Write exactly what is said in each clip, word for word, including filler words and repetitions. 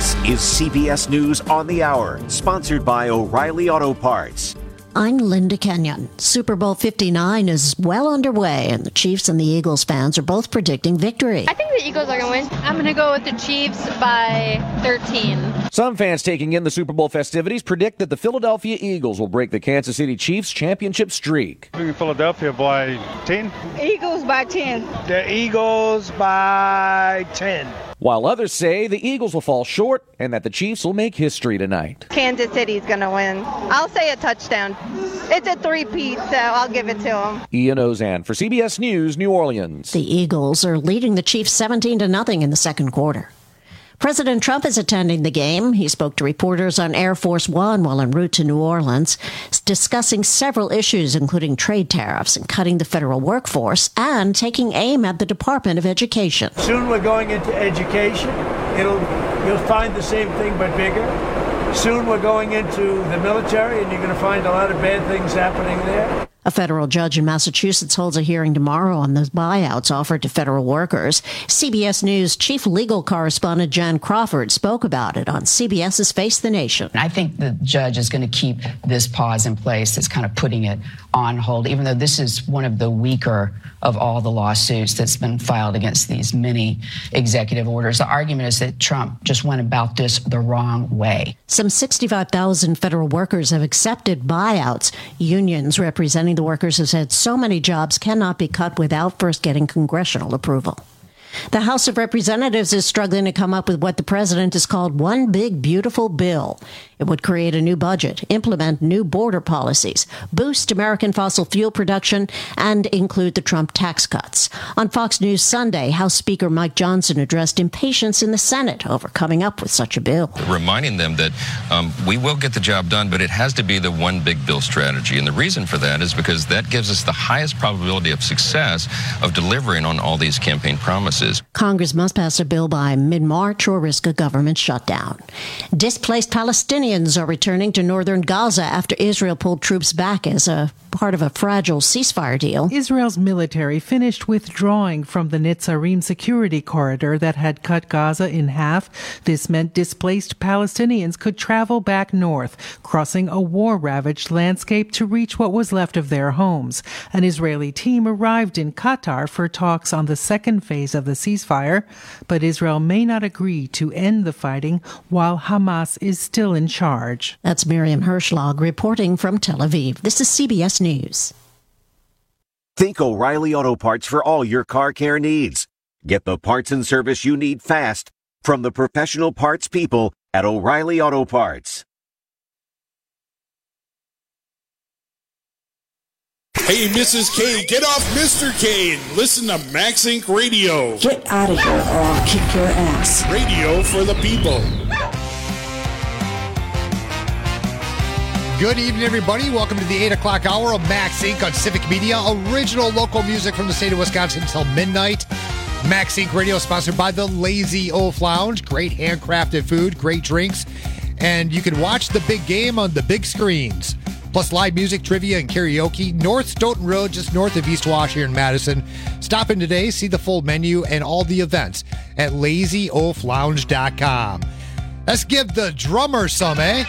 This is C B S News on the Hour, sponsored by O'Reilly Auto Parts. I'm Linda Kenyon. Super Bowl fifty-nine is well underway, and the Chiefs and the Eagles fans are both predicting victory. I think the Eagles are going to win. I'm going to go with the Chiefs by thirteen. Some fans taking in the Super Bowl festivities predict that the Philadelphia Eagles will break the Kansas City Chiefs championship streak. I think Philadelphia by ten. Eagles by ten. The Eagles by ten. While others say the Eagles will fall short and that the Chiefs will make history tonight. Kansas City's going to win. I'll say a touchdown. It's a three-peat, so I'll give it to them. Ian Ozan for C B S News, New Orleans. The Eagles are leading the Chiefs seventeen to nothing in the second quarter. President Trump is attending the game. He spoke to reporters on Air Force One while en route to New Orleans, discussing several issues, including trade tariffs and cutting the federal workforce, and taking aim at the Department of Education. Soon we're going into education. It'll, you'll find the same thing but bigger. Soon we're going into the military, and you're going to find a lot of bad things happening there. A federal judge in Massachusetts holds a hearing tomorrow on the buyouts offered to federal workers. C B S News chief legal correspondent Jan Crawford spoke about it on CBS's Face the Nation. I think the judge is going to keep this pause in place. It's kind of putting it on hold, even though this is one of the weaker of all the lawsuits that's been filed against these many executive orders. The argument is that Trump just went about this the wrong way. Some sixty-five thousand federal workers have accepted buyouts. Unions representing the workers have said so many jobs cannot be cut without first getting congressional approval. The House of Representatives is struggling to come up with what the president has called one big, beautiful bill. It would create a new budget, implement new border policies, boost American fossil fuel production, and include the Trump tax cuts. On Fox News Sunday, House Speaker Mike Johnson addressed impatience in the Senate over coming up with such a bill. Reminding them that um, we will get the job done, but it has to be the one big bill strategy. And the reason for that is because that gives us the highest probability of success of delivering on all these campaign promises. Congress must pass a bill by mid-March or risk a government shutdown. Displaced Palestinians are returning to northern Gaza after Israel pulled troops back as a part of a fragile ceasefire deal. Israel's military finished withdrawing from the Netzarim security corridor that had cut Gaza in half. This meant displaced Palestinians could travel back north, crossing a war-ravaged landscape to reach what was left of their homes. An Israeli team arrived in Qatar for talks on the second phase of the ceasefire, but Israel may not agree to end the fighting while Hamas is still in charge. That's Miriam Herschlag reporting from Tel Aviv. This is C B S News. Think O'Reilly Auto Parts for all your car care needs. Get the parts and service you need fast from the professional parts people at O'Reilly Auto Parts. Hey, Missus K, get off Mister K and listen to Max Incorporated. Radio. Get out of here or I'll kick your ass. Radio for the people. Good evening, everybody. Welcome to the eight o'clock hour of Max Incorporated on Civic Media. Original local music from the state of Wisconsin until midnight. Max Incorporated Radio sponsored by the Lazy Oaf Lounge. Great handcrafted food, great drinks. And you can watch the big game on the big screens. Plus live music, trivia, and karaoke. North Stoughton Road, just north of East Wash here in Madison. Stop in today, see the full menu and all the events at lazy oaf lounge dot com. Let's give the drummer some, eh?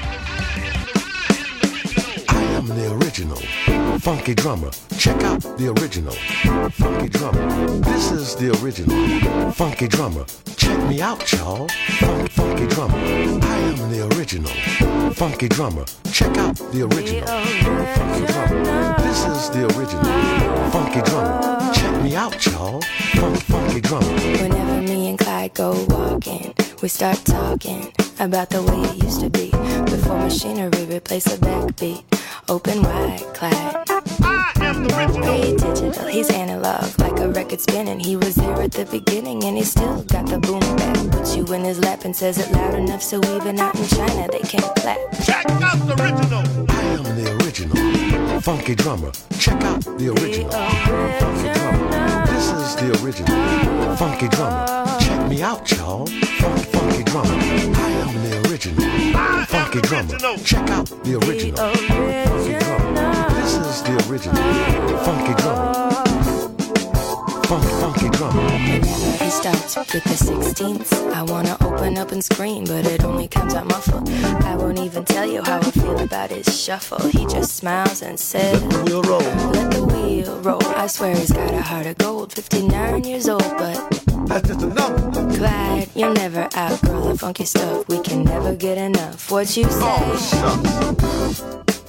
I am the original funky drummer. Check out the original funky drummer. This is the original funky drummer. Check me out, y'all. Funk, funky drummer. I am the original funky drummer. Check out the original funky drummer. This is the original funky drummer. Check me out, y'all. Funk, funky drummer. Whenever me and Clyde go walking, we start talking about the way it used to be before machinery replaced the backbeat. Open wide, Clyde. I am the original. Hey, digital, he's analog, like a record spinning. He was there at the beginning and he still got the boom back. Puts you in his lap and says it loud enough so even out in China they can't clap. Check out the original. I am the original funky drummer. Check out the original funky drummer. This is the original funky drummer. Check me out, y'all. Funk, funky drummer. I am the original funky drummer. Check out the original funky drummer. This is the original funky drummer. Funk, funky drummer. Whenever he starts with the sixteenths, I wanna open up and scream, but it only comes out muffled. I won't even tell you how I feel about his shuffle. He just smiles and says, let the wheel roll. Let the wheel roll. I swear he's got a heart of gold. fifty-nine years old, but that's just a number. Clyde, you'll never outgrow the funky stuff. We can never get enough. What you say? Oh, shucks.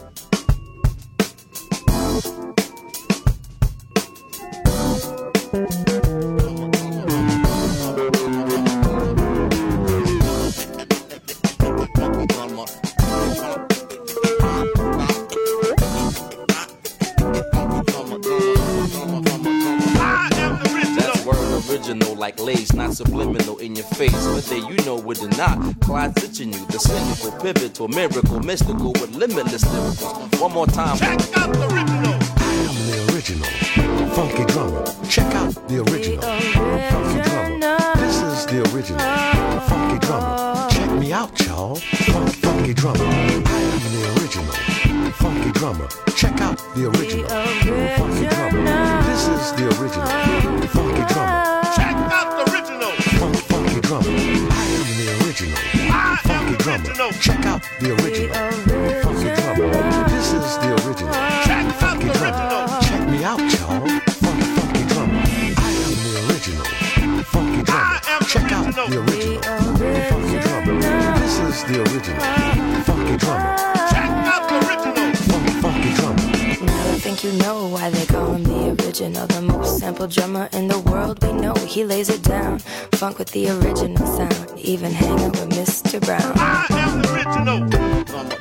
Like lace, not subliminal in your face. Whether you know it or not, Clyde's itching you. The cynical, pivotal, miracle, mystical with limitless lyrics. One more time. Check out the original. I am the original. Funky drummer. Check out the original. Funky drummer. This is the original. Funky drummer. Check me out, y'all. Funk, funky drummer. I am the original. Funky drummer. Check out the original. Funky drummer. This is the original. Funky drummer. Funk, funky drummer. I am the original. Funky drummer. Check out the original. Funky drummer. This is the original. Funky drummer. Check me out, y'all. Funk, funky drummer. I am the original. Funky drummer. Check out the original. Funky drummer. This is the original. Funky drummer. Check out the original. Funk, funky drummer. I think you know why they call him the original. The most sampled drummer in the world, we know he lays it down. Funk with the original sound, even hanging with Mister Brown. I am the original. The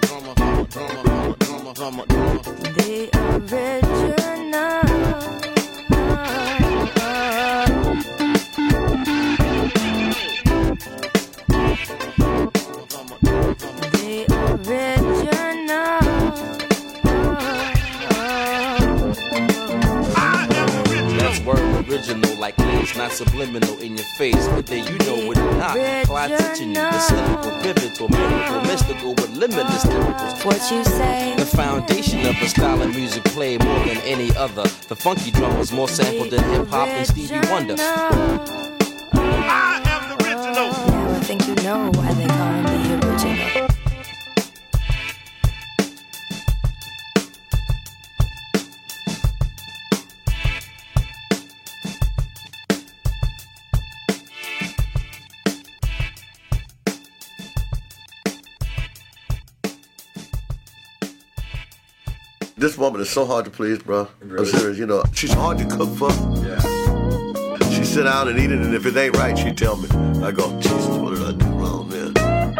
original. Original like lace, not subliminal in your face. Whether you know it or not, Clyde's itching you. The cynical, pivotal, miracle, mystical with limitless lyrics. What you say? The foundation of a style of music played more than any other. The funky drum was more sampled than hip hop and Stevie Wonder. I am the original. Now I think you know why they call him the original. This woman is so hard to please, bro. Really? I'm serious. You know, she's hard to cook for. Yeah. She sit down and eat it, and if it ain't right, she tell me. I go, Jesus, what did I do wrong, man?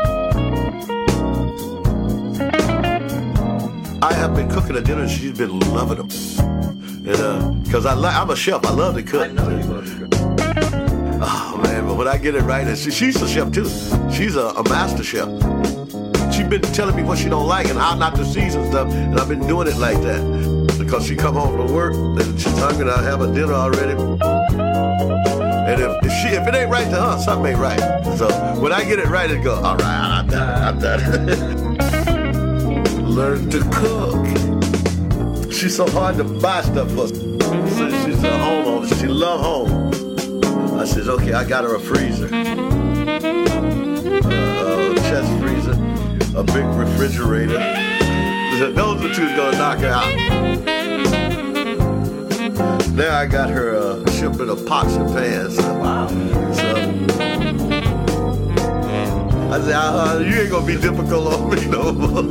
I have been cooking a dinner, and she's been loving them. And uh, cause I like, I'm a chef. I love to cook. I know you love to cook. Oh man, but when I get it right, and she, she's a chef too. She's a, a master chef. She's been telling me what she don't like and how not to season stuff, and I've been doing it like that. Because she come home from work and she's hungry and I have a dinner already. And if, if she if it ain't right to her, something ain't right. So when I get it right, it go, all right, I'm done, I'm done. Learn to cook. She's so hard to buy stuff for. So she's a homeowner. She love home. I says, okay, I got her a freezer. Uh, a chest freezer. A big refrigerator. Those are two's gonna knock her out. Now I got her a shipment of pots and pans. Wow. So I said, uh, you ain't gonna be difficult on me no more.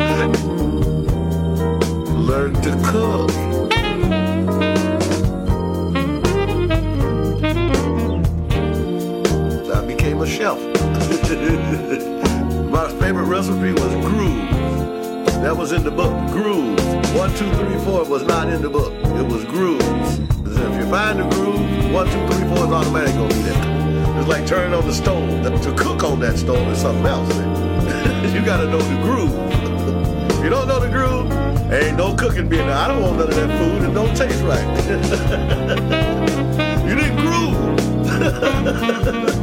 Learn to cook. So I became a chef. My favorite recipe was grooves. That was in the book. Grooves. One, two, three, four was not in the book. It was grooves. If you find the groove, one, two, three, four is automatically gonna be there. It's like turning on the stove. To cook on that stove is something else. You gotta know the groove. If you don't know the groove, ain't no cooking being there. I don't want none of that food. It don't taste right. You didn't groove.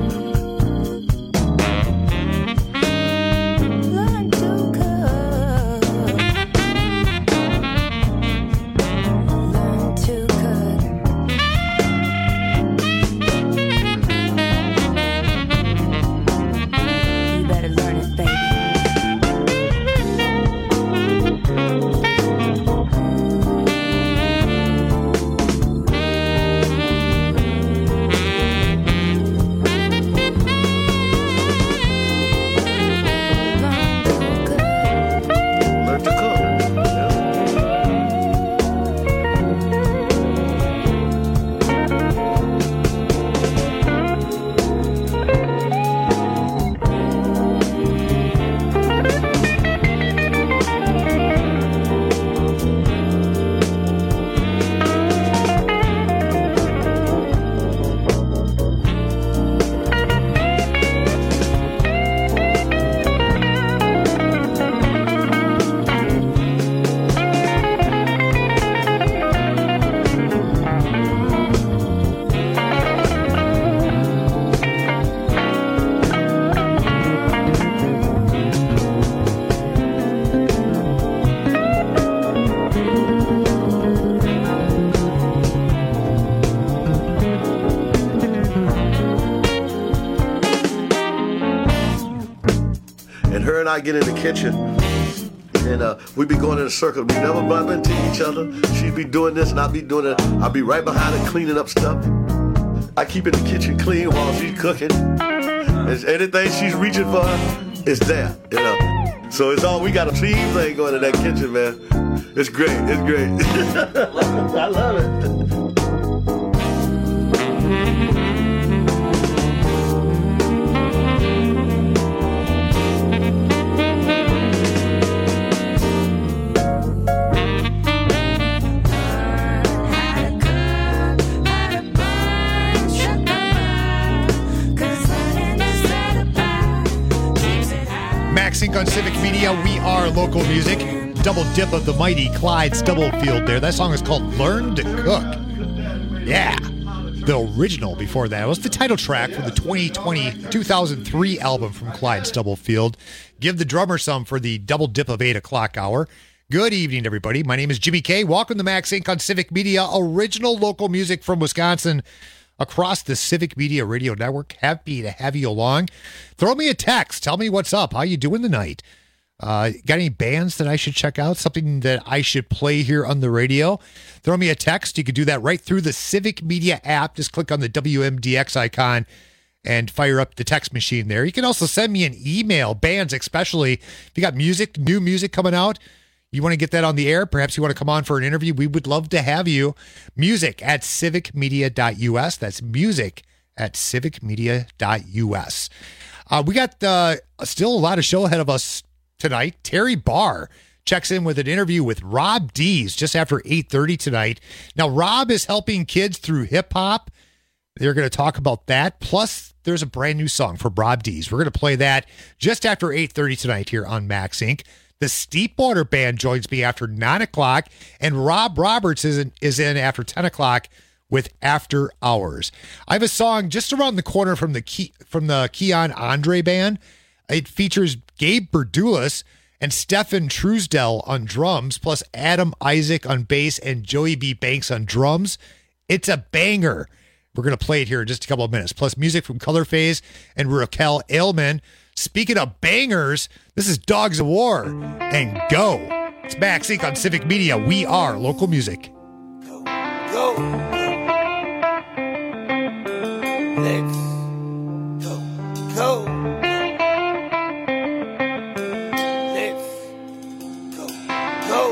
and I get in the kitchen, and uh, we be going in a circle. We never bump into each other. She'd be doing this, and I'd be doing that. I'd be right behind her cleaning up stuff. I keep in the kitchen clean while she's cooking. And anything she's reaching for, it's there, you know. So it's all, we got a team thing going in that kitchen, man. It's great, it's great. I love it. MaxSync on Civic Media. We are local music. Double dip of the mighty Clyde Stubblefield there. That song is called Learn to Cook. Yeah. The original before that was the title track from the twenty twenty two thousand three album from Clyde Stubblefield. Give the drummer some for the double dip of eight o'clock hour. Good evening, everybody. My name is Jimmy K. Welcome to MaxSync on Civic Media. Original local music from Wisconsin. Across the Civic Media Radio Network. Happy to have you along. Throw me a text. Tell me what's up. How you doing tonight? Uh, got any bands that I should check out? Something that I should play here on the radio? Throw me a text. You can do that right through the Civic Media app. Just click on the W M D X icon and fire up the text machine there. You can also send me an email. Bands especially. If you got music, new music coming out, you want to get that on the air? Perhaps you want to come on for an interview? We would love to have you. Music at civic media dot U S. That's music at civic media dot U S. Uh, we got uh, still a lot of show ahead of us tonight. Terry Barr checks in with an interview with Rob Dees just after eight thirty tonight. Now, Rob is helping kids through hip-hop. They're going to talk about that. Plus, there's a brand new song for Rob Dees. We're going to play that just after eight thirty tonight here on MaxSync. The Steepwater Band joins me after nine o'clock, and Rob Roberts is in, is in after ten o'clock with After Hours. I have a song just around the corner from the Ke- from the Keon Andre Band. It features Gabe Berdulis and Stefan Truesdell on drums, plus Adam Isaac on bass and Joey B. Banks on drums. It's a banger. We're going to play it here in just a couple of minutes. Plus music from Color Phase and Raquel Ailman. Speaking of bangers, this is Dogs of War and Go. It's MaxSync on Civic Media. We are local music. Go. Go. Let's go. Go. Let's go. Go.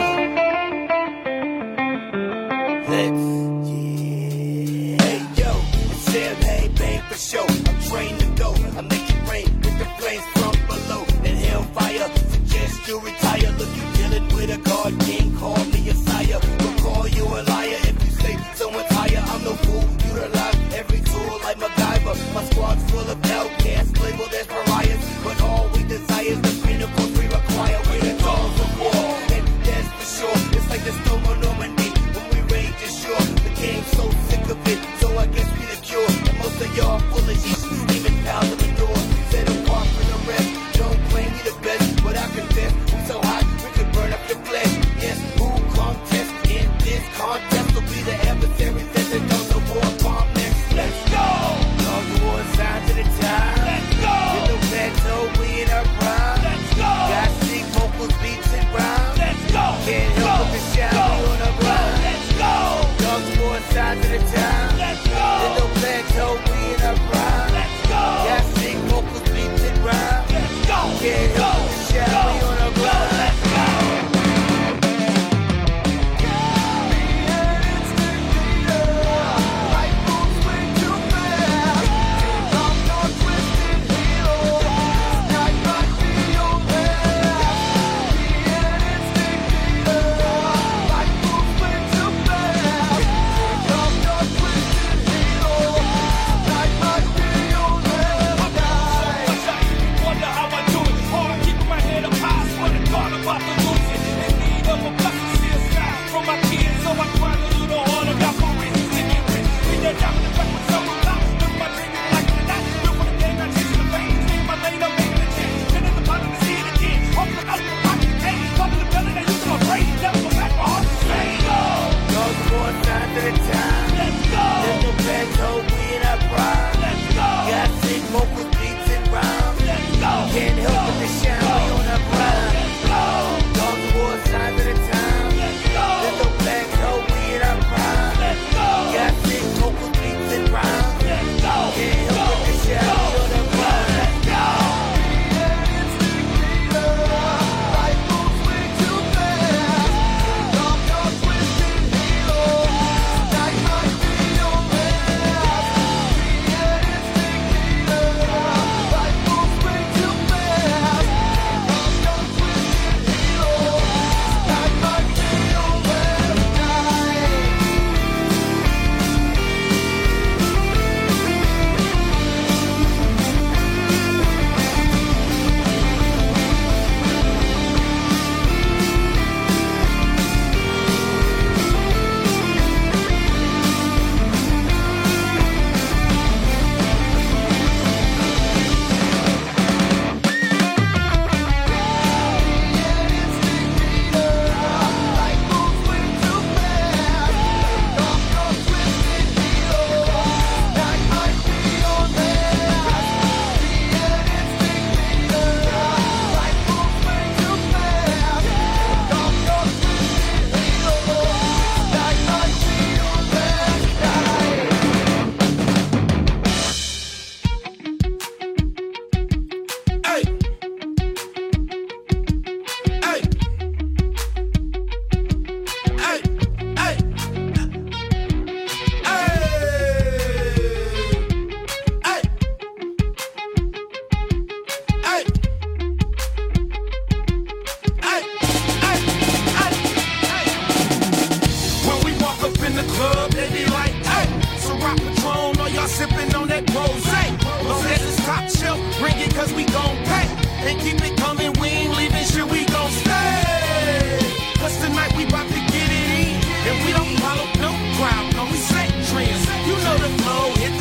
Let's. Yeah. Hey, yo. It's Sam, hey, bang for show. I'm trained to go. I'm making rain. Flames from below and hellfire. Suggest you retire. Look, you dealing with a god king. Call me a sire. We'll call you a liar if you say someone's higher. I'm no fool. Utilize every tool like MacGyver. My squad's full of outcasts labeled as pariahs. But all we desire is the pinnacle we require. We're the dogs of war, and that's for sure. It's like the storm on Normandy when we rage ashore. The game's so sick of it, so I guess we the cure. And most of y'all full of shit, steaming pals of the door.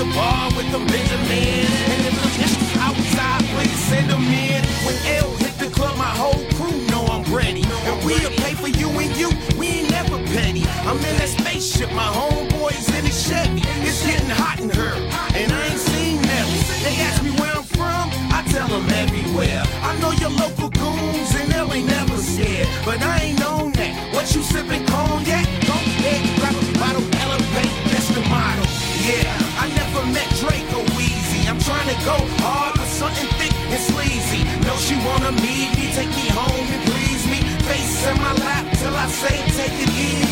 the bar with the Benjamin. And if the bitches outside, please send them in. When L hit the club, my whole crew know I'm ready. And we'll pay for you and you, we ain't never petty. I'm in that spaceship, my homeboys in the Chevy. It's getting hot in her, and I ain't seen Nelly. They ask me where I'm from, I tell them everywhere. I know your local goons, and they ain't never scared. But I ain't known that. What you sipping cognac? Go ahead, grab a bottle, elevate, that's the motto. Yeah, I never met Draco Weezy. I'm trying to go hard for something thick and sleazy. No, she wanna meet me, take me home and please me. Face in my lap till I say take it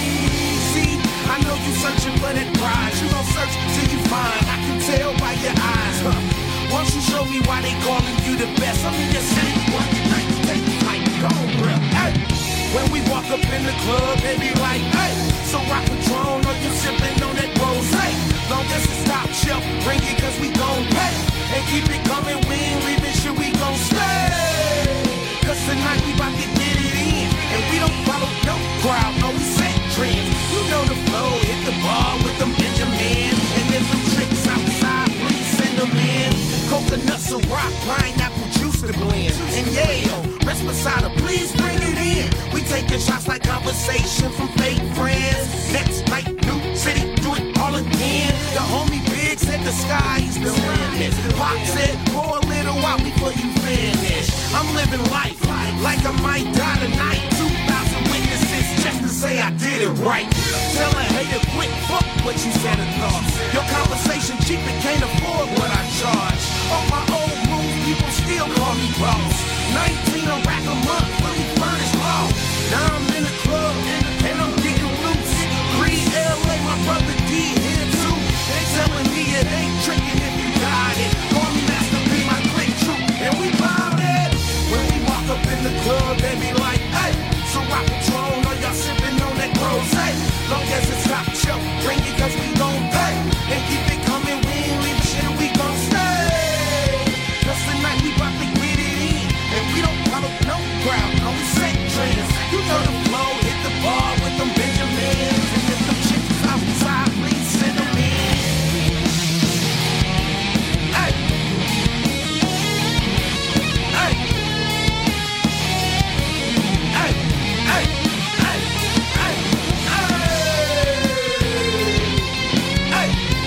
easy. I know you searching for that prize. You gon' search till you find. I can tell by your eyes, huh? Won't you show me why they calling you the best? I'm in your city, one night, take me like go, bro. Hey. When we walk up in the club, they be like, hey, so rock Patron or you sipping on that rose. Hey, long as it's top shelf, bring it cause we gon' pay. And keep it coming, we ain't leaving shit, we gon' stay. Cause tonight we bout to get it in. And we don't follow no crowd, no we set trends. You know the flow, hit the bar with them Benjamin. And there's some tricks outside, please send them in. Coconuts or rock, pineapple juice to blend. And yeah, yo, rest beside her, please bring it in. We taking shots like conversation from fake friends. Next night, new city, do it all again. The homie Big said the sky's the limit. Pop said, pour a little out before you finish. I'm living life like I might die tonight. Two thousand witnesses just to say I did it right. Tell a hater quick, fuck what you said or thought. Your conversation cheap and can't afford what I charge. On my old moves, people still call me boss. nineteen a rack a month, fully furnished law. Now I'm in the club and I'm getting loose. Free L A, my brother D here too. They telling me it ain't tricking if you got it. Call me Master P, my click true, and we bout it. When we walk up in the club, they be like, hey, so rock Patron or y'all sipping on that rose. Hey, long as it's top shelf, bring it cause we gon' pay. And keep it coming, we ain't leaving shit, we gon' stay. Cause tonight we bout to get it in. And we don't follow no crowd, no set trends. You know the flow, hit the bar with them Benjamins. And if them chicks outside, please send them in. Hey. Hey. Hey. Hey. Hey. Hey. Hey.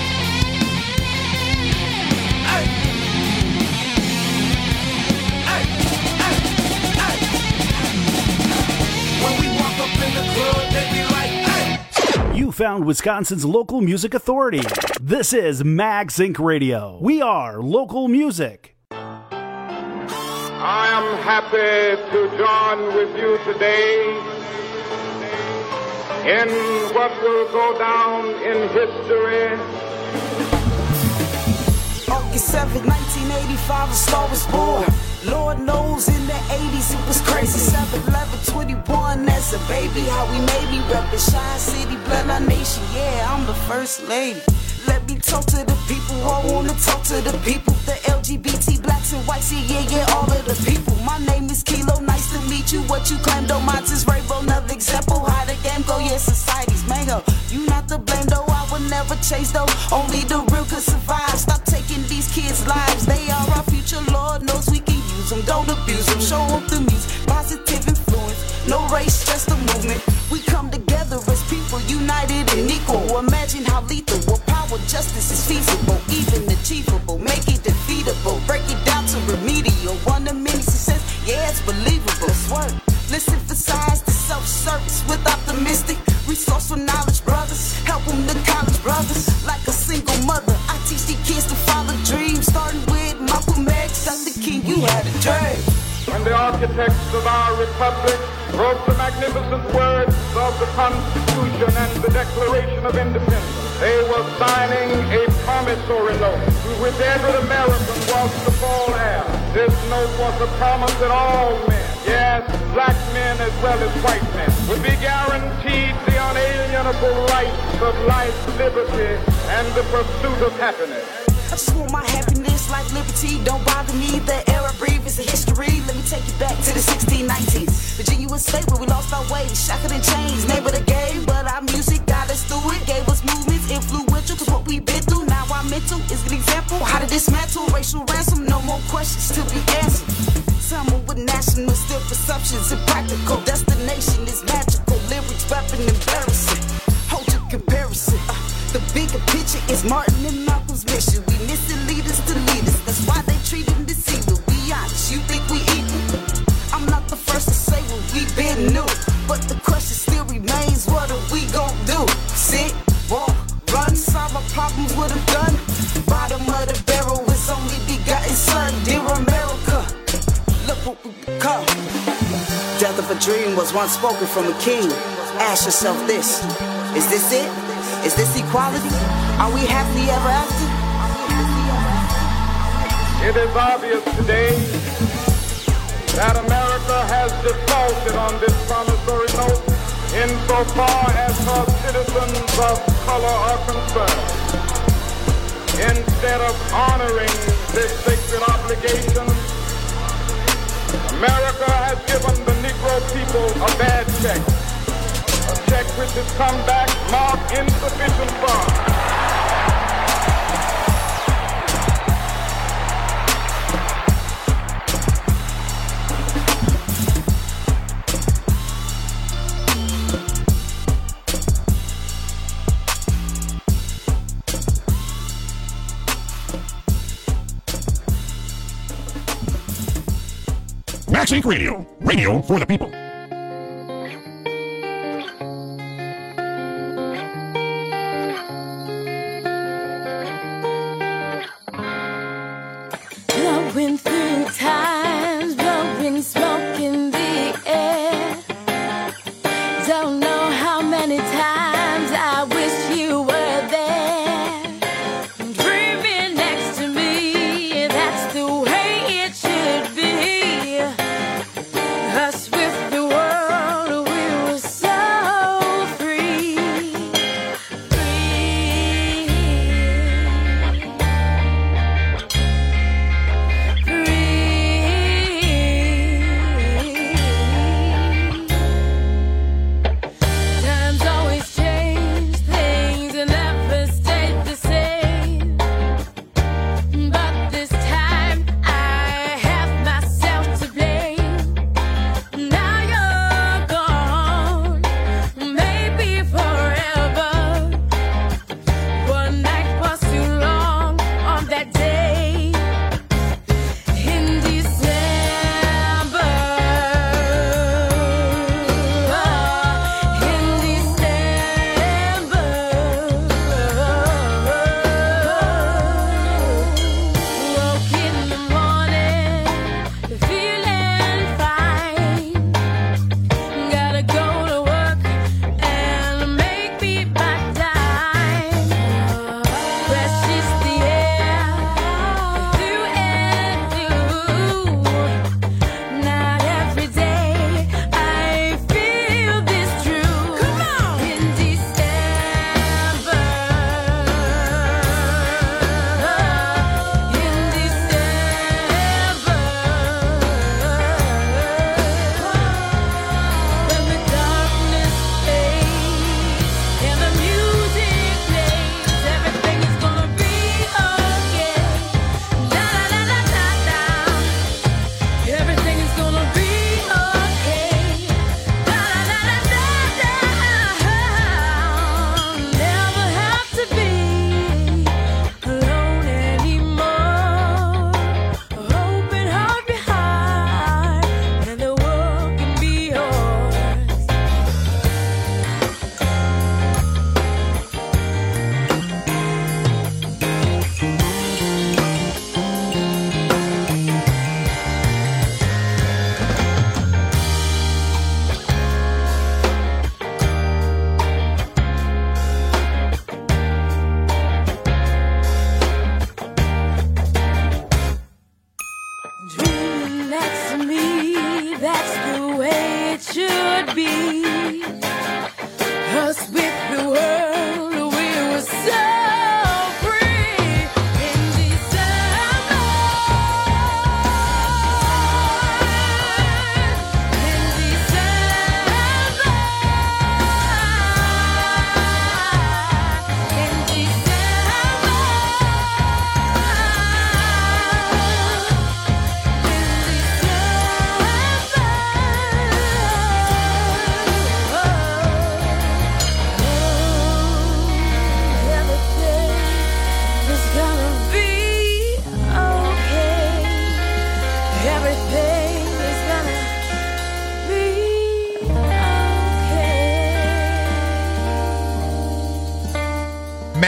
You found Wisconsin's local music authority. This is MagSync Radio. We are local music. I am happy to join with you today in what will go down in history. August seventh, nineteen eighty-five, a star was born. Lord knows in the eighties it was crazy. seven eleven twenty-one as a baby, how we made me reppin' Shine City, Bloodline Nation. Yeah, I'm the first lady. Let me talk to the people, I wanna talk to the people. The L G B T, blacks and whites, yeah, yeah, yeah, all of the people. My name is Kilo, nice to meet you. What you claim, though, mine is rainbow, another example. How the game go, yeah, society's mango. You not the blame, though, I would never chase, though. Only the real could survive. Stop taking these kids' lives, they are our future, Lord knows we can use them. Don't abuse them, show them the music, positive influence. No race, just a movement. We come together as people, united and equal. Imagine how lethal, what power, justice is feasible, even achievable. Make it defeatable, break it down to remedial. One of many success, yeah, it's believable. Swerve, let's emphasize the self-service with optimistic, resourceful knowledge, brothers. Help them to college, brothers. Like a single mother, I teach these kids to follow dreams. Starting with Malcolm X, Doctor King, you had a dream. When the architects of our republic wrote the magnificent words of the Constitution and the Declaration of Independence, they were signing a promissory note to which every American was to fall heir. This note was a promise that all men, yes, black men as well as white men, would be guaranteed the unalienable rights of life, liberty, and the pursuit of happiness. I just want my happiness, like liberty, don't bother me. The air I breathe is a history. Let me take you back to the sixteen nineteen. Virginia was state where we lost our way. Shackled in chains, name of the game. But our music got us through it. Gave us movements, influential, cause what we been through. Now I'm mental is an example how to dismantle racial ransom. No more questions to be answered. Someone with national still perceptions and practical destination is magical. Lyrics weapon embarrassing. Hold your comparison. Uh, the bigger picture is Martin and Malcolm's mission. We missing leaders to lead us. That's why they treat him deceitful. Be honest, you think we equal? I'm not the first to say what we been new, but the question still remains: what are we gon' do? Sit, walk, run, solve our problems with a gun. Bottom of the barrel is only begotten son. Dear America, look what we become. Death of a dream was once spoken from a king. Ask yourself this: is this it? Is this equality? Are we happily ever after? It is obvious today that America has defaulted on this promissory note insofar as her citizens of color are concerned. Instead of honoring this sacred obligation, America has given the Negro people a bad check, a check which has come back marked insufficient funds. Max Inc Radio, radio for the people. Blowing through times, blowing smoke in the air. Don't know how many times I wish you were there. Dreaming next to me, that's the way it should be. Us with the world, we were so free. Free. Times always change, things never stayed the same. But this time I have myself to blame. Now you're gone, maybe forever. One night was too long on that day in December. In December, woke in the morning, feeling fine. Gotta go to work and make me my dime. Precious the air, through and through. Not every day I feel this true. Come on! In December, in December, when the darkness fades and the music plays, everything is gonna be okay. Da da da da da da. Everything is gonna be okay. Da da da da da da. Never have to be alone anymore. Open heart behind, and the world can be yours. Dreaming next to me, that's the way it should be. Us with the world, we were so free. In December, in December, in December.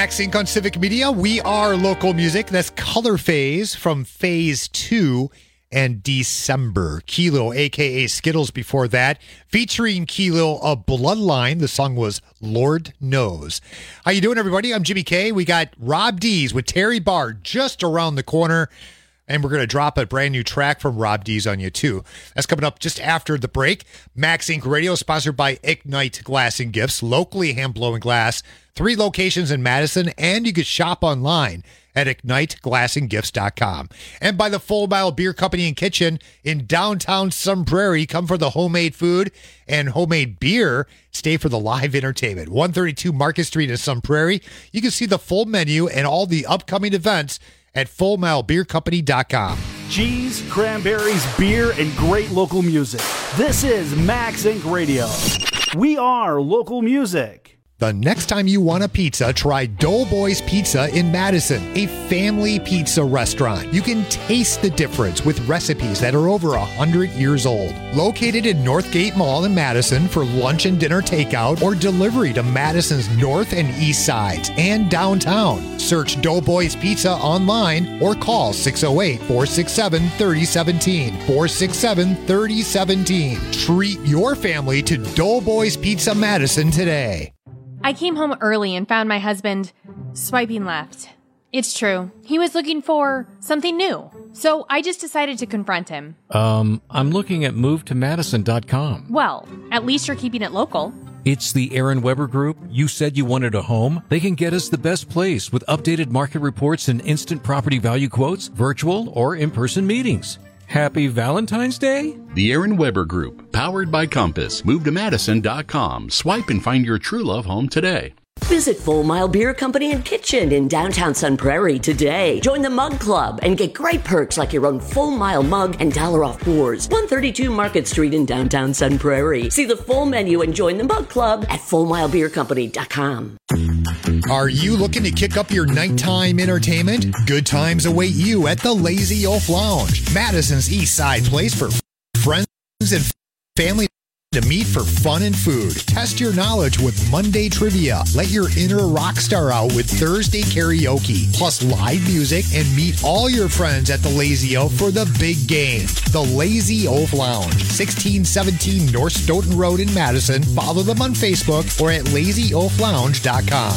Max Inc on Civic Media. We are local music. That's Color Phase from Phase two and December. Kilo, a k a. Skittles before that. Featuring Kilo of Bloodline. The song was Lord Knows. How you doing, everybody? I'm Jimmy K. We got Rob Dees with Terry Barr just around the corner. And we're going to drop a brand new track from Rob Dees on you, too. That's coming up just after the break. Max Inc Radio, sponsored by Ignite Glass and Gifts, locally hand-blowing glass. Three locations in Madison, and you can shop online at ignite glass and gifts dot com. And by the Full Mile Beer Company and Kitchen in downtown Sun Prairie. Come for the homemade food and homemade beer. Stay for the live entertainment. one thirty-two Market Street in Sun Prairie. You can see the full menu and all the upcoming events at full mile beer company dot com. Cheese, cranberries, beer, and great local music. This is Max Inc Radio. We are local music. The next time you want a pizza, try Doughboys Pizza in Madison, a family pizza restaurant. You can taste the difference with recipes that are over one hundred years old. Located in Northgate Mall in Madison for lunch and dinner takeout or delivery to Madison's north and east sides and downtown. Search Doughboys Pizza online or call six oh eight, four six seven, three oh one seven, four six seven, three oh one seven. Treat your family to Doughboys Pizza Madison today. I came home early and found my husband swiping left. It's true. He was looking for something new. So I just decided to confront him. Um, I'm looking at move to madison dot com. Well, at least you're keeping it local. It's the Aaron Weber Group. You said you wanted a home. They can get us the best place with updated market reports and instant property value quotes, virtual or in-person meetings. Happy Valentine's Day? The Aaron Weber Group, powered by Compass. Move to madison dot com. Swipe and find your true love home today. Visit Full Mile Beer Company and Kitchen in downtown Sun Prairie today. Join the Mug Club and get great perks like your own Full Mile mug and dollar off pours. one thirty-two Market Street in downtown Sun Prairie. See the full menu and join the Mug Club at full mile beer company dot com. Are you looking to kick up your nighttime entertainment? Good times await you at the Lazy Oaf Lounge, Madison's East Side place for friends and family to meet for fun and food. Test your knowledge with Monday trivia. Let your inner rock star out with Thursday karaoke, plus live music, and meet all your friends at the Lazy Oaf for the big game. The Lazy Oaf Lounge, sixteen seventeen North Stoughton Road in Madison. Follow them on Facebook or at lazy oaf lounge dot com.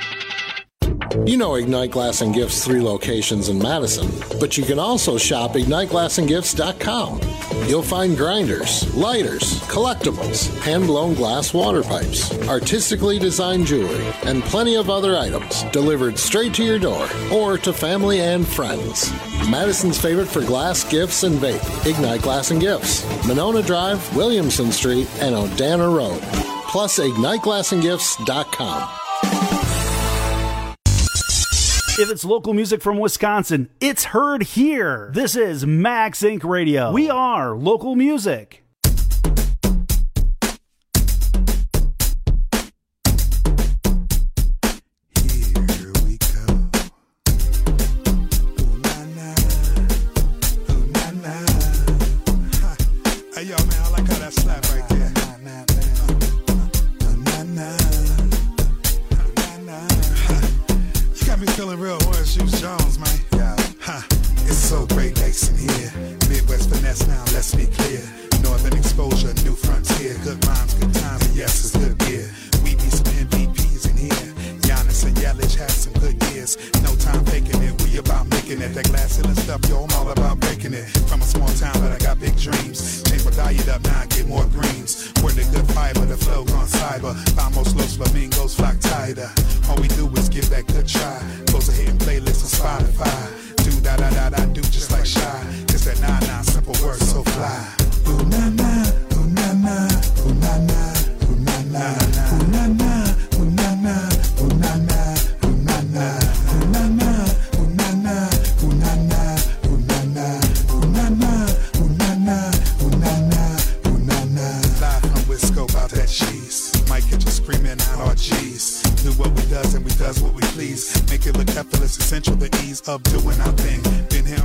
You know Ignite Glass and Gifts' three locations in Madison, but you can also shop ignite glass and gifts dot com. You'll find grinders, lighters, collectibles, hand-blown glass water pipes, artistically designed jewelry, and plenty of other items delivered straight to your door or to family and friends. Madison's favorite for glass, gifts, and vape, Ignite Glass and Gifts, Monona Drive, Williamson Street, and Odana Road. Plus ignite glass and gifts dot com. If it's local music from Wisconsin, it's heard here. This is Max Inc Radio. We are local music. Feeling real Orange Juice Jones, man. Yeah. Huh. It's so great lacing here. Midwest finesse now, let's be clear. Northern exposure, new frontier. Good rhymes, good times, and yes, it's good gear. We be some M V Ps in here. Giannis and Yelich had some good years. No time faking it, we about making it. That glass ceiling stuff, yo, I'm all about breaking it. From a small town, but I got big dreams. Change my diet up now, get more greens. Word the good fiber, the flow gone cyber. Vamos los flamingos flock tighter. All we do is give that good try. Close a hitting playlist on Spotify. Do da da da da do just like Shy. It's that nah nah simple word so fly. Ooh na na, ooh na na, ooh na na, ooh na na, ooh na na, ooh na na, ooh na na, ooh na na, ooh na na, ooh na na, ooh na na, ooh na na, ooh na na, ooh na na, ooh na na, ooh na na. Live from Wisco about that cheese. Might catch you screaming out, oh geez. Do what we does and we does what we please. Make it look effortless, essential, the ease of doing our thing. Been here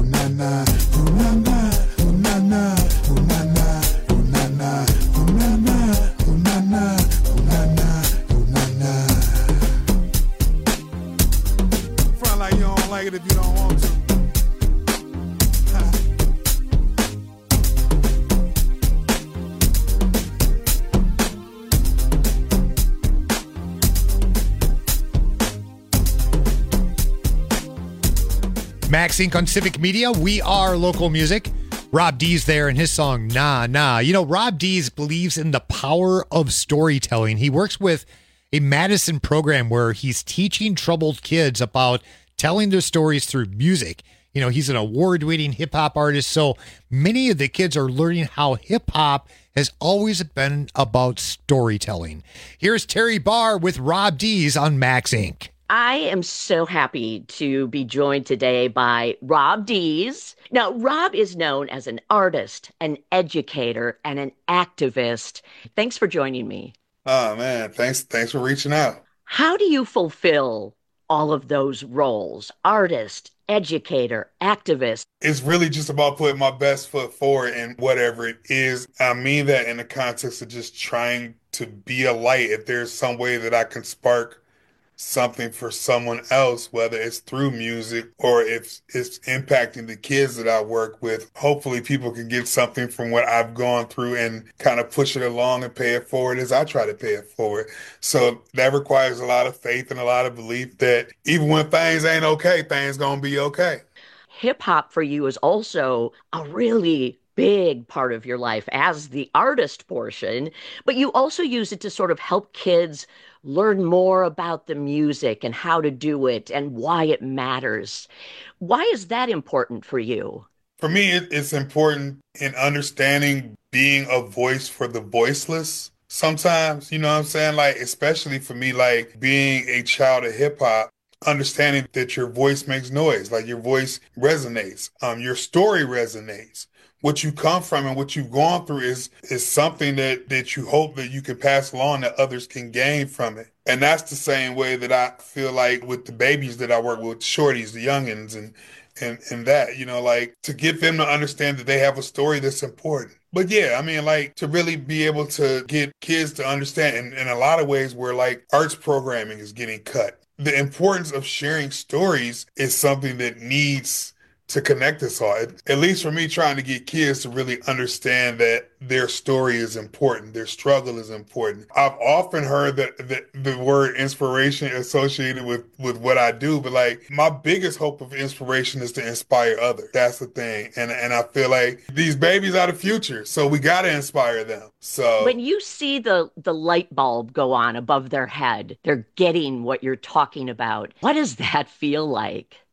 ooh na na, ooh na na, ooh na na, ooh na na, ooh na na, ooh na na, ooh na na, ooh na na, ooh na na. Front like you don't like it if you don't want to. Max Inc on Civic Media. We are local music. Rob D's there in his song, Nah, Nah. You know, Rob D's believes in the power of storytelling. He works with a Madison program where he's teaching troubled kids about telling their stories through music. You know, he's an award-winning hip-hop artist, so many of the kids are learning how hip-hop has always been about storytelling. Here's Terry Barr with Rob D's on Max Inc. I am so happy to be joined today by Rob D's. Now, Rob is known as an artist, an educator, and an activist. Thanks for joining me. Oh, man, thanks, thanks for reaching out. How do you fulfill all of those roles? Artist, educator, activist. It's really just about putting my best foot forward in whatever it is. I mean that in the context of just trying to be a light. If there's some way that I can spark something for someone else, whether it's through music or if it's impacting the kids that I work with, hopefully people can get something from what I've gone through and kind of push it along and pay it forward as I try to pay it forward. So that requires a lot of faith and a lot of belief that even when things ain't okay, things gonna be okay. Hip hop for you is also a really big part of your life as the artist portion, but you also use it to sort of help kids learn more about the music and how to do it and why it matters. Why is that important for you? For me, it, it's important in understanding being a voice for the voiceless. Sometimes, you know what I'm saying? Like, especially for me, like being a child of hip hop, understanding that your voice makes noise, like your voice resonates, um, your story resonates. What you come from and what you've gone through is is something that, that you hope that you can pass along, that others can gain from it. And that's the same way that I feel like with the babies that I work with, shorties, the youngins, and, and, and that, you know, like to get them to understand that they have a story that's important. But yeah, I mean, like to really be able to get kids to understand in, in a lot of ways where like arts programming is getting cut. The importance of sharing stories is something that needs to connect us all. At least for me, trying to get kids to really understand that their story is important, their struggle is important. I've often heard that, that the word inspiration associated with, with what I do, but like my biggest hope of inspiration is to inspire others. That's the thing. And and I feel like these babies are the future, so we got to inspire them. So when you see the, the light bulb go on above their head, they're getting what you're talking about. What does that feel like?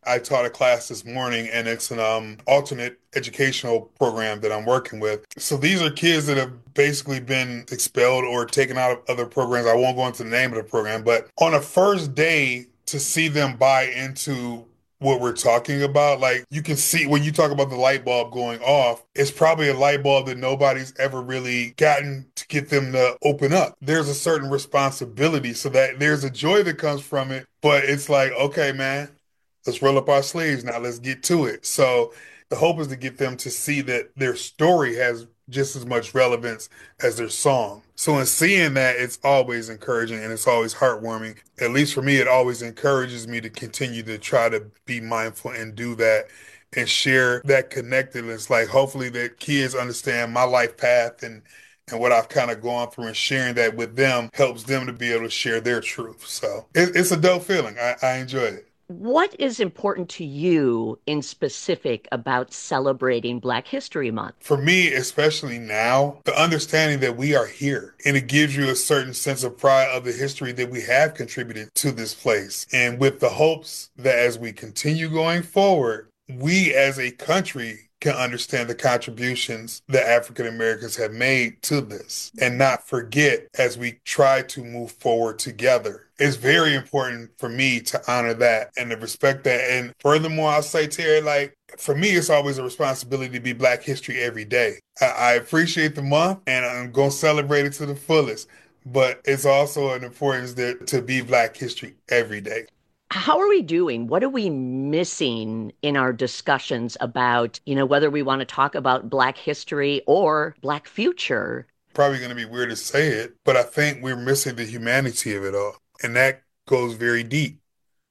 I taught a class this morning, and it's an um, alternate educational program that I'm working with. So these are kids that have basically been expelled or taken out of other programs. I won't go into the name of the program, but on a first day, to see them buy into what we're talking about, like you can see when you talk about the light bulb going off, it's probably a light bulb that nobody's ever really gotten to get them to open up. There's a certain responsibility, so that there's a joy that comes from it, but it's like, okay, man, let's roll up our sleeves now, let's get to it. So the hope is to get them to see that their story has just as much relevance as their song. So in seeing that, it's always encouraging and it's always heartwarming. At least for me, it always encourages me to continue to try to be mindful and do that and share that connectedness. Like hopefully that kids understand my life path and and what I've kind of gone through, and sharing that with them helps them to be able to share their truth. So it, it's a dope feeling. I, I enjoy it. What is important to you in specific about celebrating Black History Month? For me, especially now, the understanding that we are here, and it gives you a certain sense of pride of the history that we have contributed to this place. And with the hopes that as we continue going forward, we as a country can understand the contributions that African Americans have made to this and not forget as we try to move forward together. It's very important for me to honor that and to respect that. And furthermore, I'll say, Terry, like, for me, it's always a responsibility to be Black history every day. I, I appreciate the month and I'm going to celebrate it to the fullest, but it's also an importance that, to be Black history every day. How are we doing? What are we missing in our discussions about, you know, whether we want to talk about Black history or Black future? Probably going to be weird to say it, but I think we're missing the humanity of it all. And that goes very deep.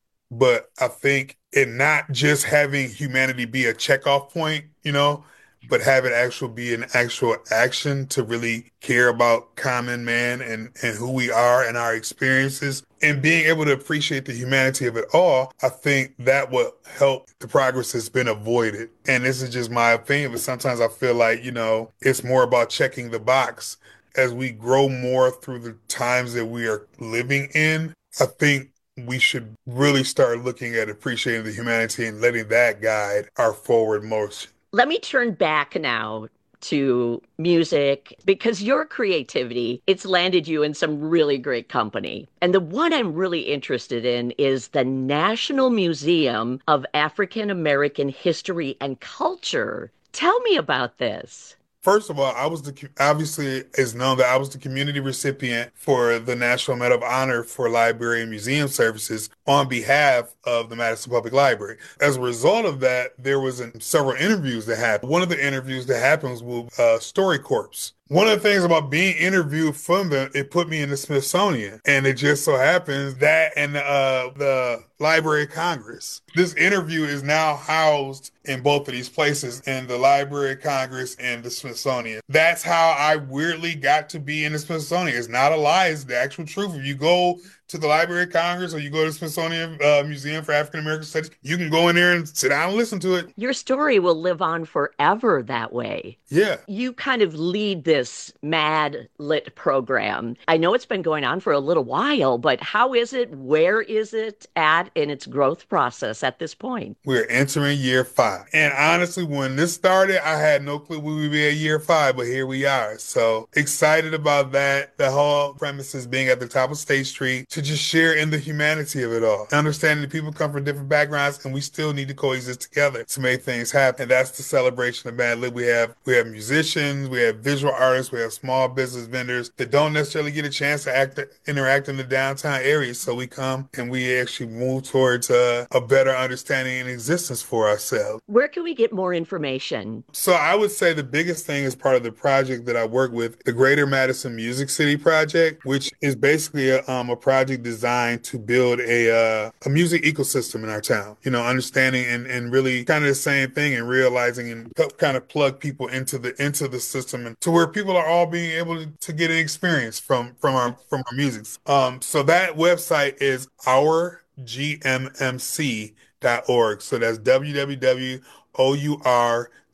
But I think it not just having humanity be a checkoff point, you know, but have it actually be an actual action to really care about common man and, and who we are and our experiences and being able to appreciate the humanity of it all. I think that will help the progress that's been avoided. And this is just my opinion, but sometimes I feel like, you know, it's more about checking the box. As we grow more through the times that we are living in, I think we should really start looking at appreciating the humanity and letting that guide our forward motion. Let me turn back now to music, because your creativity, it's landed you in some really great company. And the one I'm really interested in is the National Museum of African American History and Culture. Tell me about this. First of all, I was the, obviously it's known that I was the community recipient for the National Medal of Honor for Library and Museum Services on behalf of the Madison Public Library. As a result of that, there was an, several interviews that happened. One of the interviews that happens with uh, StoryCorps. One of the things about being interviewed from them, it put me in the Smithsonian. And it just so happens that and uh, the Library of Congress. This interview is now housed in both of these places, in the Library of Congress and the Smithsonian. That's how I weirdly got to be in the Smithsonian. It's not a lie, it's the actual truth. If you go to the Library of Congress or you go to the Smithsonian uh, Museum for African American Studies, you can go in there and sit down and listen to it. Your story will live on forever that way. Yeah. You kind of lead this Mad Lit program. I know it's been going on for a little while, but how is it? Where is it at in its growth process at this point? We're entering year five. And honestly, when this started, I had no clue we would be at year five, but here we are. So excited about that. The whole premise is being at the top of State Street to just share in the humanity of it all. Understanding that people come from different backgrounds and we still need to coexist together to make things happen. And that's the celebration of Mad Lit. We have we have musicians, we have visual artists, we have small business vendors that don't necessarily get a chance to act interact in the downtown area. So we come and we actually move towards uh, a better understanding and existence for ourselves. Where can we get more information? So I would say the biggest thing is part of the project that I work with, the Greater Madison Music City Project, which is basically a, um, a project designed to build a uh, a music ecosystem in our town. You know, understanding and, and really kind of the same thing and realizing and help kind of plug people into the into the system and to where people are all being able to, to get an experience from from our from our music. Um, so that website is our G M M C dot org. So that's w w w dot our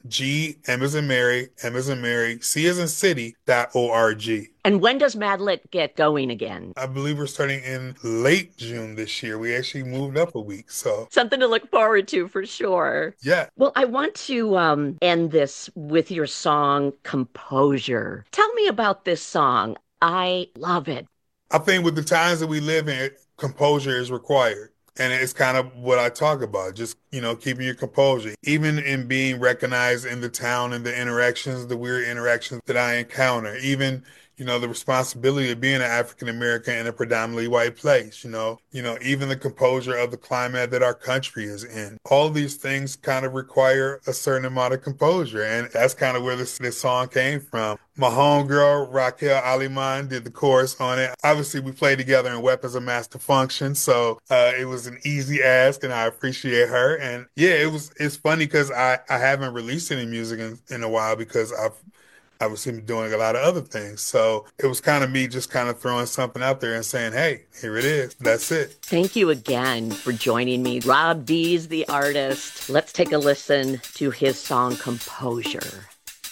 G, M as in Mary, M as in Mary, C as in City, dot O R G. And when does Madlit get going again? I believe we're starting in late June this year. We actually moved up a week, so. Something to look forward to for sure. Yeah. Well, I want to um, end this with your song, Composure. Tell me about this song. I love it. I think with the times that we live in, composure is required. And it's kind of what I talk about, just, you know, keeping your composure. Even in being recognized in the town and the interactions, the weird interactions that I encounter, even, you know, the responsibility of being an African American in a predominantly white place, you know, you know, even the composure of the climate that our country is in. All of these things kind of require a certain amount of composure. And that's kind of where this, this song came from. My homegirl, Raquel Aliman, did the chorus on it. Obviously, we played together in Weapons of Mass Dysfunction, so uh, it was an easy ask, and I appreciate her. And yeah, it was. It's funny because I, I haven't released any music in, in a while because I've obviously been doing a lot of other things. So it was kind of me just kind of throwing something out there and saying, hey, here it is. That's it. Thank you again for joining me. Rob D's the artist. Let's take a listen to his song, Composure.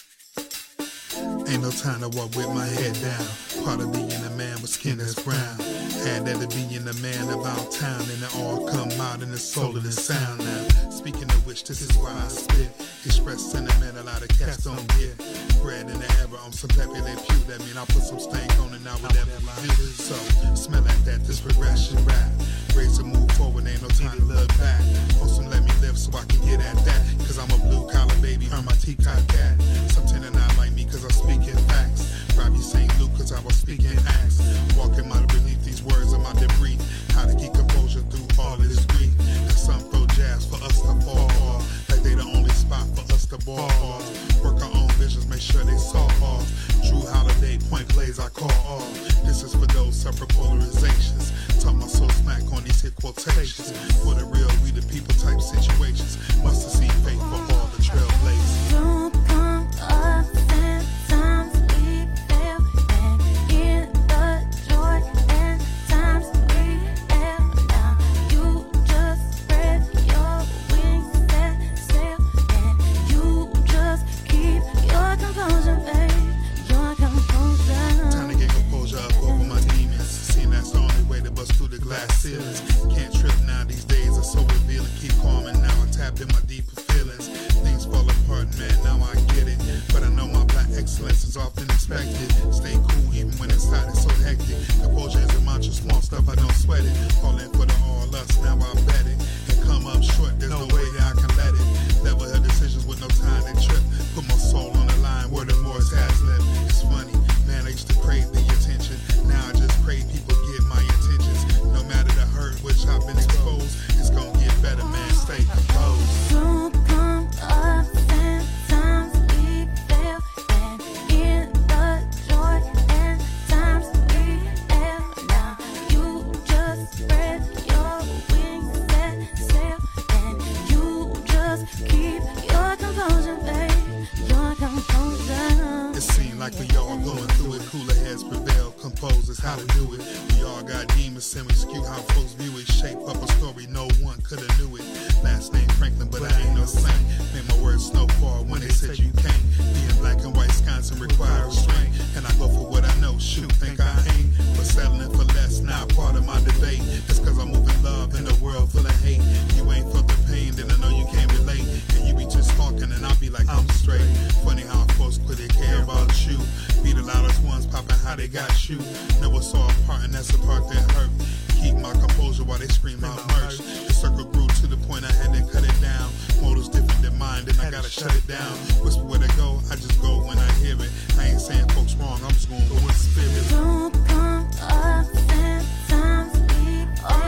Ain't no time to walk with my head down. Part of being a man with skin that's brown. Had that to being a man about town, and it all come out in the soul of the sound now. Speaking of which, this is why I spit. Express sentiment, a lot of cats don't get. Bread in the ever on some peppy they pew. That mean I put some stank on it now, whatever you do. So, smell like that, this progression rap. Raise to move forward, ain't no time to look back. On some let me live so I can get at that. Cause I'm a blue collar baby, earn my teacup cat. Some tend to not like me cause I'm speaking facts. Probably Saint Luke cause I was speaking acts. Walking my beneath these words of my debris. How to keep composure through all of this grief. And some throw jazz for us to fall off. Like they the only spot for us to ball off. Work our own visions, make sure they saw off. Drew Holiday, point plays I call off. This is for those separate polarizations. Talk my soul smack on these hit quotations. For the real, we the people type situations. Must have seen faith for all the trailblazers. Don't come up and times we fail, and in the joy and times we have now. You just spread your wings and sail, and you just keep your composure, babe. Your composure. Time to get composure up over my demons. Seeing that's the only way to bust through the glass ceilings. Can't trip now, these days are so revealing. Keep calm and now I tap in my deeper feelings. Things fall apart, man, now I get it. But I know my black excellence is often expected. Stay cool even when inside it's so hectic. Composure is a mantra, small stuff, I don't sweat it. Falling for the all us, now I bet it. And come up short, there's no way that I can let it. Level her decisions with no time to trip. Put my soul on the line where the Morris has lived. It's funny, man, I used to crave the attention. Now I just crave people get my intentions. No matter the hurt which I've been exposed, it's gonna get better, man, stay composed. Don't come up and times we fail, and in the joy and times we have now. You just spread your wings and sail, and you just keep your composure, babe. Your composure. It seemed like we all going through it. Cooler heads prevail, composers how to do it. We all got demons and we skew how folks view it. Shape up a story no one coulda knew it. Last name Franklin, but I ain't no saint. Made my words snowfall when they said you can't. Being black and white Wisconsin requires restraint. And I go for what I know, shoot, think I ain't. But settling for less, not part of my debate. That's cause I'm moving love in a world full of hate. You ain't felt the pain, then I know you can't relate. And you be just talking and I'll be like, I'm straight. Funny how folks put they care about you. Be the loudest ones popping how they got you. Never saw a part and that's the part that hurt. Keep my composure while they scream out merch. The circle grew to the point I had to cut it down. Motives different than mine, then I gotta shut it down. Whisper where to go, I just go when I hear it. I ain't saying folks wrong, I'm just going with spirit. Don't come up and times we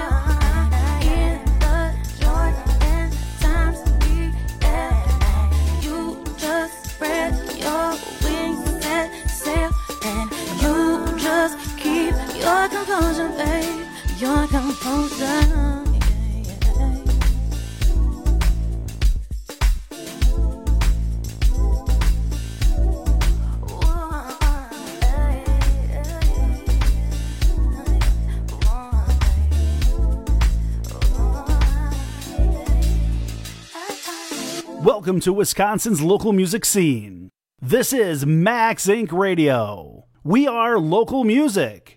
are in the joy and times we have. You just spread your wings and sail, and you just keep your composure, babe. Your composure. Welcome to Wisconsin's local music scene. This is Max Incorporated. Radio. We are local music.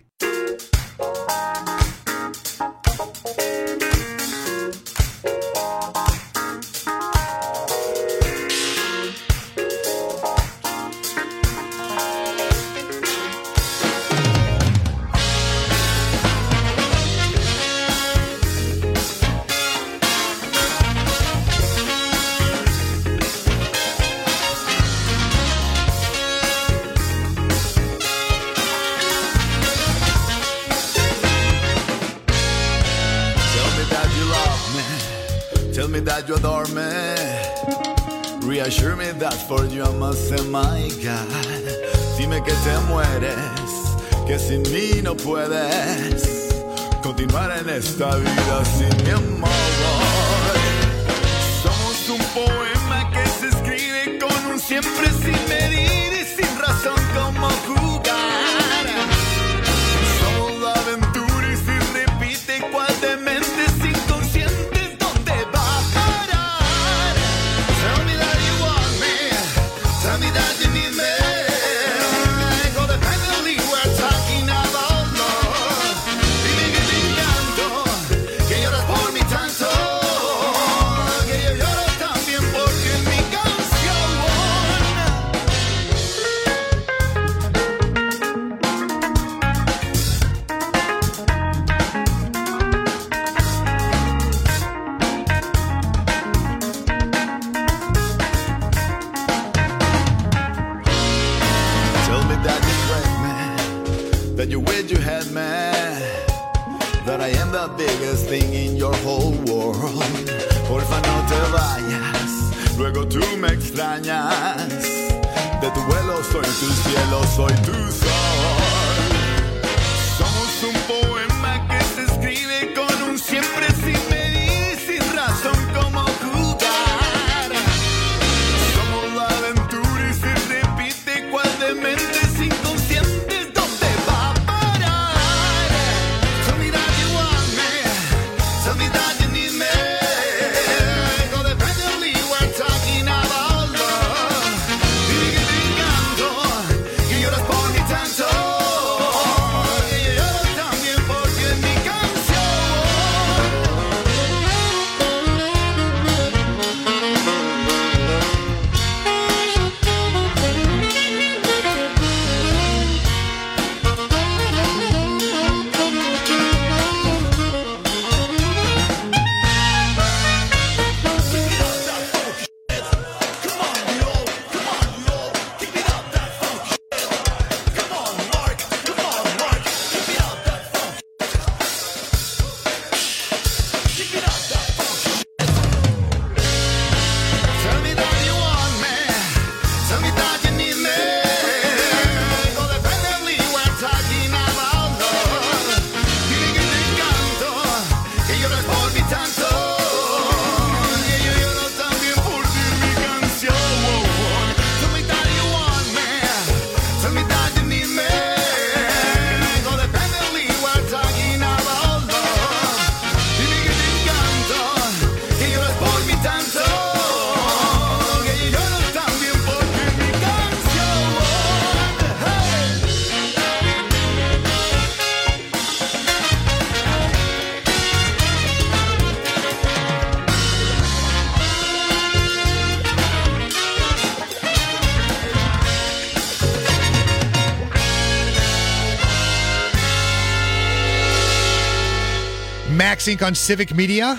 That you adore me, reassure me that for you I must say my God. Dime que te mueres, que sin mí no puedes continuar en esta vida sin mi amor. Somos un poema que se escribe con un siempre sin medir y sin razón como jugar. Somos la aventura y si repite cual demente sin conciencia. Biggest thing in your whole world. Porfa no te vayas, luego tú me extrañas. De tu vuelo soy tu cielo, soy tu sol. Somos un poema que se escribe con un siempre sin medir y sin razón como jugar. Somos la aventura y se repite cual demente sin consciente dónde va a parar. Tell me that you want me. Tell me that you need me. Codependently we're talking about love. Dime que te encanto, que lloras por mí tanto, que yo lloro también porque es mi Max Inc on Civic Media.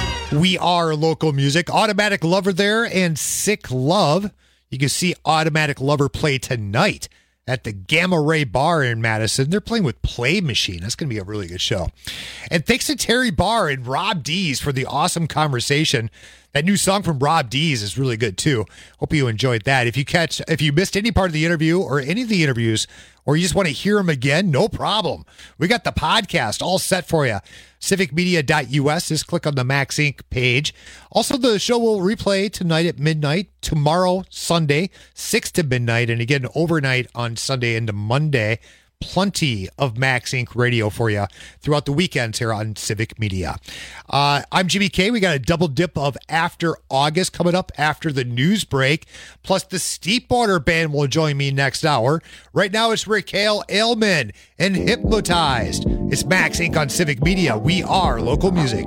We are local music. Automatic Lover there and Sick Love. You can see Automatic Lover play tonight at the Gamma Ray Bar in Madison. They're playing with Play Machine. That's going to be a really good show. And thanks to Terry Barr and Rob Dees for the awesome conversation. That new song from Rob Dees is really good too. Hope you enjoyed that. If you catch, if you missed any part of the interview or any of the interviews, or you just want to hear them again, no problem. We got the podcast all set for you. civic media dot U S. Just click on the Max Incorporated page. Also, the show will replay tonight at midnight, tomorrow, Sunday, six to midnight, and again overnight on Sunday into Monday. plenty of Max Inc Radio for you throughout the weekends here on Civic Media. Uh, I'm Jimmy K. We got a double dip of After August coming up after the news break. Plus, the Steepwater Band will join me next hour. Right now, it's Raquel Ailman and Hypnotized. It's Max Inc on Civic Media. We are local music.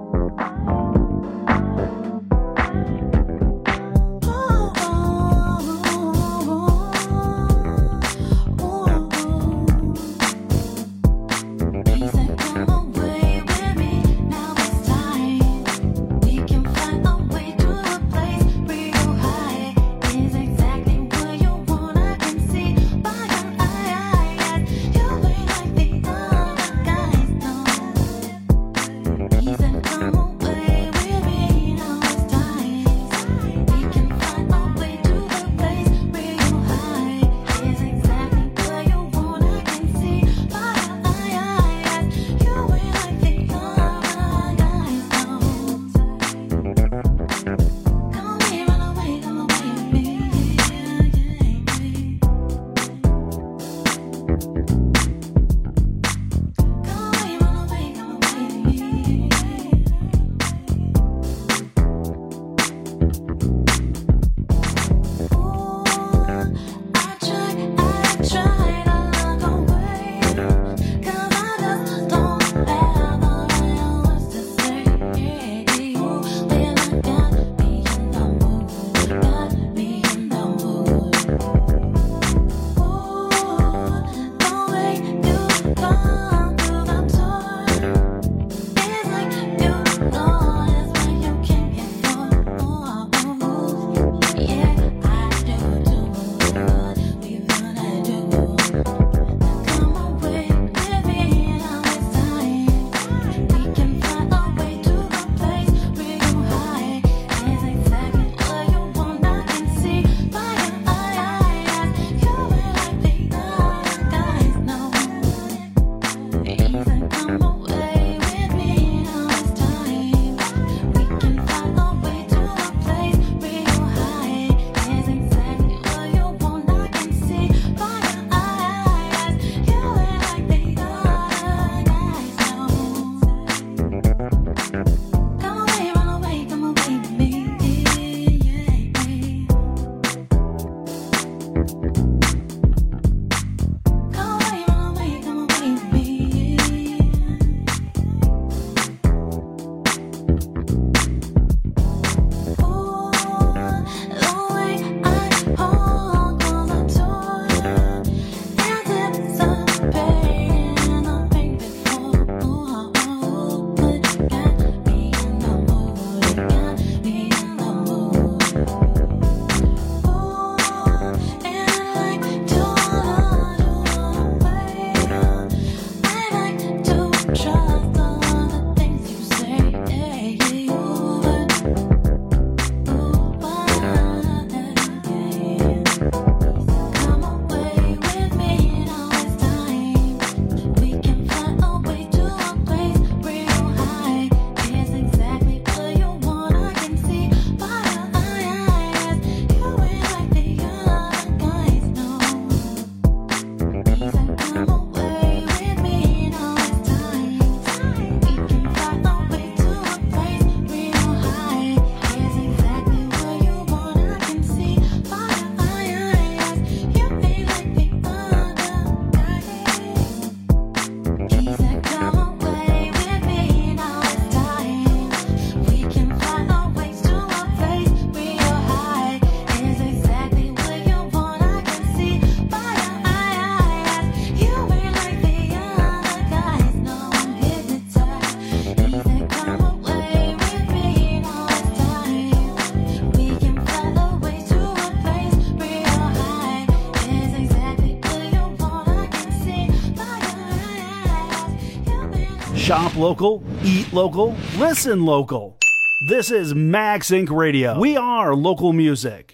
Shop local, eat local, listen local. This is Max Inc Radio. We are local music.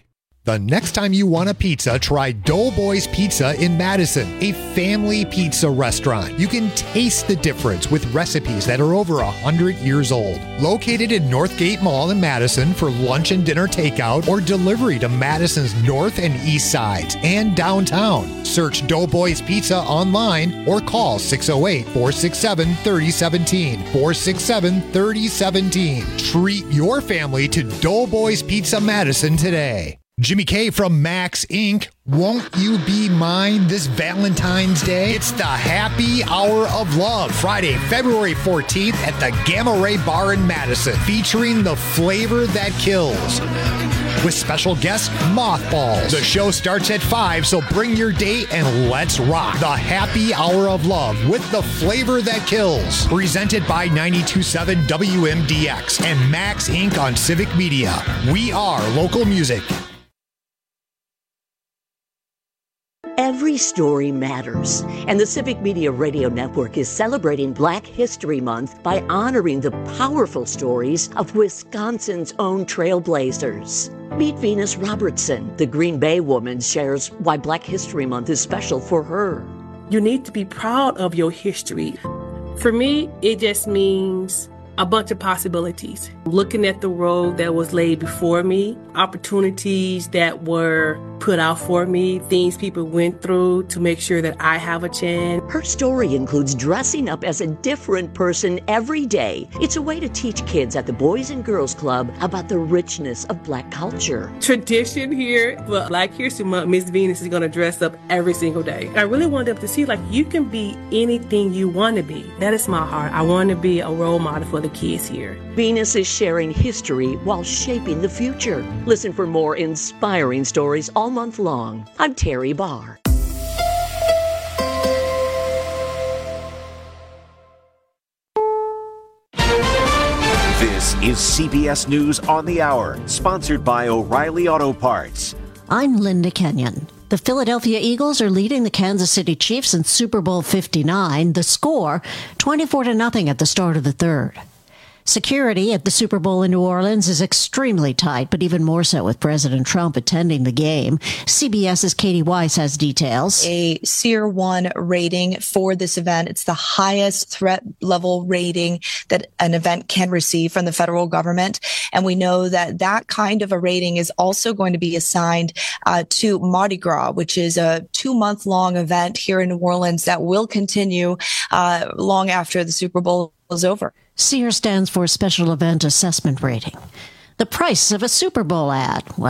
The next time you want a pizza, try Doughboys Pizza in Madison, a family pizza restaurant. You can taste the difference with recipes that are over one hundred years old. Located in Northgate Mall in Madison for lunch and dinner takeout or delivery to Madison's north and east sides and downtown. Search Doughboys Pizza online or call six oh eight, four six seven, three oh one seven, four six seven, three oh one seven. Treat your family to Doughboys Pizza Madison today. Jimmy K from Max Incorporated. Won't you be mine this Valentine's Day? It's the Happy Hour of Love, Friday, February fourteenth at the Gamma Ray Bar in Madison, featuring the flavor that kills. With special guest Mothballs. The show starts at five, so bring your date and let's rock. The Happy Hour of Love with the flavor that kills. Presented by ninety-two point seven W M D X and Max Incorporated on Civic Media. We are local music. Every story matters, and the Civic Media Radio Network is celebrating Black History Month by honoring the powerful stories of Wisconsin's own trailblazers. Meet Venus Robertson. The Green Bay woman shares why Black History Month is special for her. You need to be proud of your history. For me, it just means a bunch of possibilities. Looking at the road that was laid before me, opportunities that were put out for me, things people went through to make sure that I have a chance. Her story includes dressing up as a different person every day. It's a way to teach kids at the Boys and Girls Club about the richness of Black culture. Tradition here for Black History Month, Miss Venus is going to dress up every single day. I really want them to see, like, you can be anything you want to be. That is my heart. I want to be a role model for the kids here. Venus is sharing history while shaping the future. Listen for more inspiring stories all month long. I'm Terry Barr. This is C B S News on the Hour, sponsored by O'Reilly Auto Parts. I'm Linda Kenyon. The Philadelphia Eagles are leading the Kansas City Chiefs in Super Bowl fifty-nine. The score, twenty-four to nothing at the start of the third. Security at the Super Bowl in New Orleans is extremely tight, but even more so with President Trump attending the game. CBS's Katie Weiss has details. A Tier one rating for this event. It's the highest threat level rating that an event can receive from the federal government. And we know that that kind of a rating is also going to be assigned uh, to Mardi Gras, which is a two-month long event here in New Orleans that will continue uh, long after the Super Bowl is over. SEER stands for Special Event Assessment Rating. The price of a Super Bowl ad.